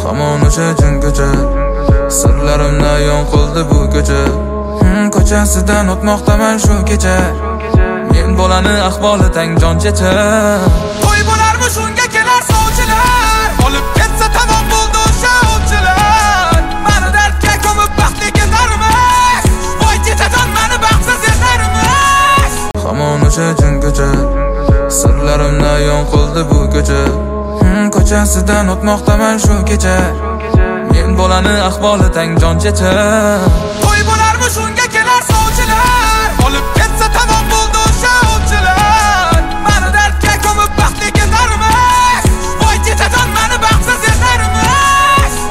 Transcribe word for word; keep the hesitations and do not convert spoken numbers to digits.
hamon o'sha jin ko'cha, sirlarimni ayon qildi bu ko'cha. hmm, Ko'chasidan o'tmoqdaman shu kecha, men bolani ahvoli tang jon checha. To'y bo'larmi shunga kelar sovchilar, olib ketsa tamom bo'ldi o'sha ovchilar. Mani dardga ko'mib baxtli ketarmiz, voy chechajon mani baxtsiz etarmiz. Hamon o'sha jin ko'cha, sirlarimni ayon qildi bu ko'cha. hmm, Ko'chasidan o'tmoqdaman shu kecha, men bolani ahvoli tang jon checha. To'y bo'larmi shunga